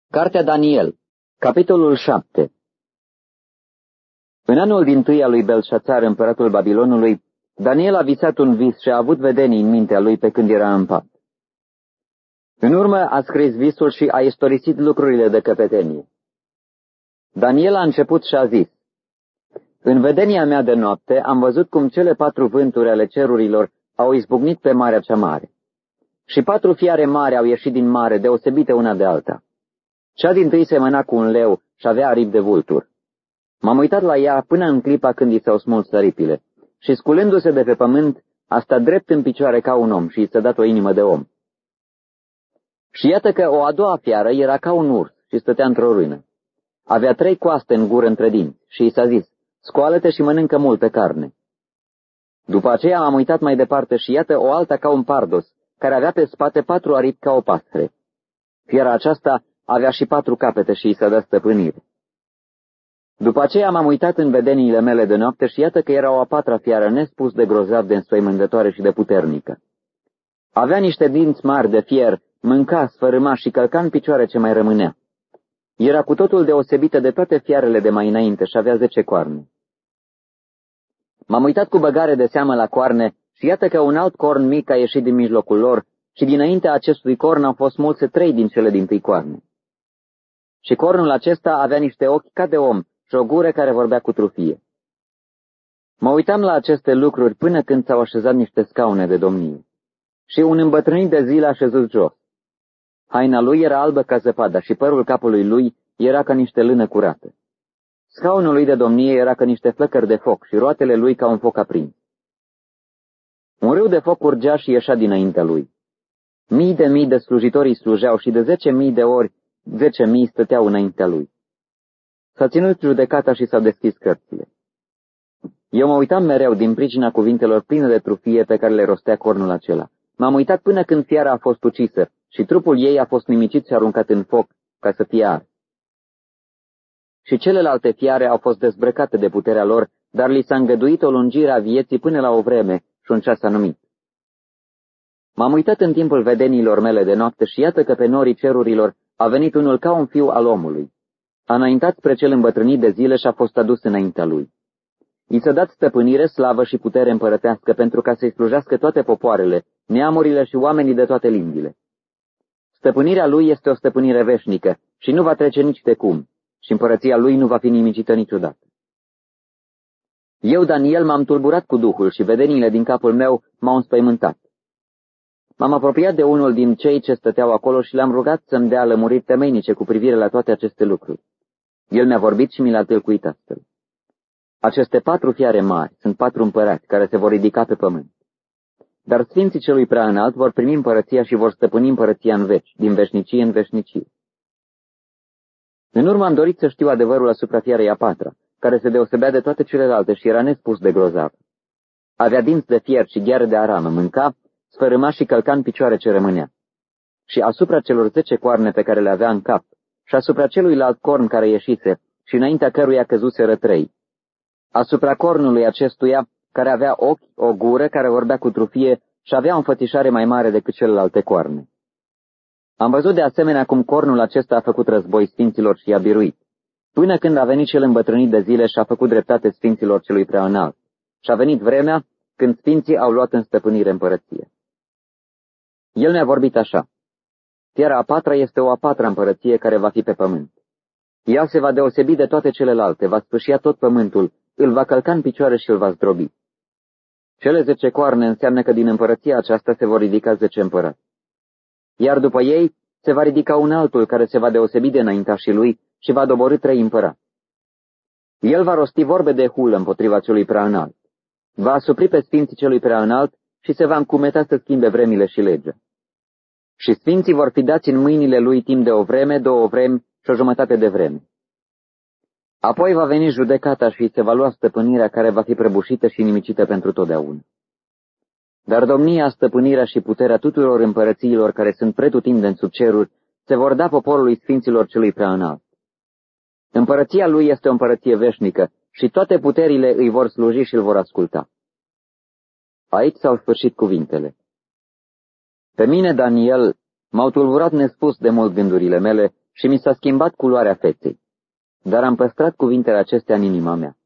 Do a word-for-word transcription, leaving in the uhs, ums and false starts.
Cartea Daniel, capitolul șapte. În anul dintâi al lui Belșațar, împăratul Babilonului, Daniel a visat un vis și a avut vedenii în mintea lui pe când era în pat. În urmă a scris visul și a istorisit lucrurile de căpetenie. Daniel a început și a zis: În vedenia mea de noapte am văzut cum cele patru vânturi ale cerurilor au izbucnit pe marea cea mare. Și patru fiare mari au ieșit din mare, deosebite una de alta. Cea dintâi semăna cu un leu și avea aripi de vultur. M-am uitat la ea până în clipa când i s-au smuls aripile și, sculându-se de pe pământ, a stat drept în picioare ca un om și i s-a dat o inimă de om. Și iată că o a doua fiară era ca un urs și stătea într-o rână. Avea trei coaste în gură între dinți și i s-a zis: Scoală-te și mănâncă multă carne. După aceea am uitat mai departe și iată o alta ca un pardos, care avea pe spate patru aripi ca o pasăre. Fiara aceasta avea și patru capete și i s-a dat stăpânire. După aceea m-am uitat în vedeniile mele de noapte și iată că era o a patra fiară nespus de grozav, de înspăimântătoare și de puternică. Avea niște dinți mari de fier, mânca, sfărâma și călca în picioare ce mai rămânea. Era cu totul deosebită de toate fiarele de mai înainte și avea zece coarne. M-am uitat cu băgare de seamă la coarne și iată că un alt corn mic a ieșit din mijlocul lor și dinaintea acestui corn au fost mulse trei din cele dintâi coarne. Și cornul acesta avea niște ochi ca de om și o gură care vorbea cu trufie. Mă uitam la aceste lucruri până când s-au așezat niște scaune de domnie. Și un îmbătrânit de zile a șezut jos. Haina lui era albă ca zăpada și părul capului lui era ca niște lână curată. Scaunul lui de domnie era ca niște flăcări de foc și roatele lui ca un foc aprins. Un râu de foc urgea și ieșea dinaintea lui. Mii de mii de slujitori slujeau și de zece mii de ori zece mii stăteau înaintea lui. S-a ținut judecata și s-au deschis cărțile. Eu mă uitam mereu din pricina cuvintelor pline de trufie pe care le rostea cornul acela. M-am uitat până când fiara a fost ucisă și trupul ei a fost nimicit și aruncat în foc ca să fie ars. Și celelalte fiare au fost dezbrăcate de puterea lor, dar li s-a îngăduit o lungire a vieții până la o vreme și un ceas anumit. M-am uitat în timpul vedeniilor mele de noapte și iată că pe norii cerurilor a venit unul ca un fiu al omului. A înaintat spre cel îmbătrânit de zile și a fost adus înaintea lui. I s-a dat stăpânire, slavă și putere împărătească pentru ca să-i slujească toate popoarele, neamurile și oamenii de toate limbile. Stăpânirea lui este o stăpânire veșnică și nu va trece nici de cum, și împărăția lui nu va fi nimicită niciodată. Eu, Daniel, m-am tulburat cu duhul și vedeniile din capul meu m-au înspăimântat. M-am apropiat de unul din cei ce stăteau acolo și l-am rugat să-mi dea lămuriri temeinice cu privire la toate aceste lucruri. El mi-a vorbit și mi l-a tâlcuit astfel: Aceste patru fiare mari sunt patru împărați care se vor ridica pe pământ. Dar sfinții celui prea înalt vor primi împărăția și vor stăpâni împărăția în veci, din veșnicie în veșnicie. În urmă am dorit să știu adevărul asupra fiarei a patra, care se deosebea de toate celelalte și era nespus de grozav. Avea dinți de fier și gheare de aramă, mânca, sfărâma și călca în picioare ce rămânea. Și asupra celor zece coarne pe care le avea în cap, și asupra celuilalt corn care ieșise, și înaintea căruia căzuseră trei. Asupra cornului acestuia, care avea ochi, o gură care vorbea cu trufie și avea o înfățișare mai mare decât celelalte coarne. Am văzut de asemenea cum cornul acesta a făcut război sfinților și i-a biruit, până când a venit cel îmbătrânit de zile și a făcut dreptate sfinților celui prea înalt. Și a venit vremea când sfinții au luat în stăpânire împărăție. El ne-a vorbit așa: Fiara a patra este o a patra împărăție care va fi pe pământ. Ea se va deosebi de toate celelalte, va sfâșia tot pământul, îl va călca în picioare și îl va zdrobi. Cele zece coarne înseamnă că din împărăția aceasta se vor ridica zece împărați. Iar după ei se va ridica un altul care se va deosebi de înaintașii lui și va doborî trei împărați. El va rosti vorbe de hulă împotriva celui prea înalt. Va asupri pe sfinții celui prea înalt și se va încumeta să schimbe vremile și legea. Și sfinții vor fi dați în mâinile lui timp de o vreme, două vremi și o jumătate de vreme. Apoi va veni judecata și se va lua stăpânirea care va fi prăbușită și nimicită pentru totdeauna. Dar domnia, stăpânirea și puterea tuturor împărățiilor care sunt pretutindeni sub ceruri se vor da poporului sfinților celui prea înalt. Împărăția lui este o împărăție veșnică și toate puterile îi vor sluji și îl vor asculta. Aici s-au sfârșit cuvintele. Pe mine, Daniel, m-au tulburat nespus de mult gândurile mele și mi s-a schimbat culoarea feței, dar am păstrat cuvintele acestea în inima mea.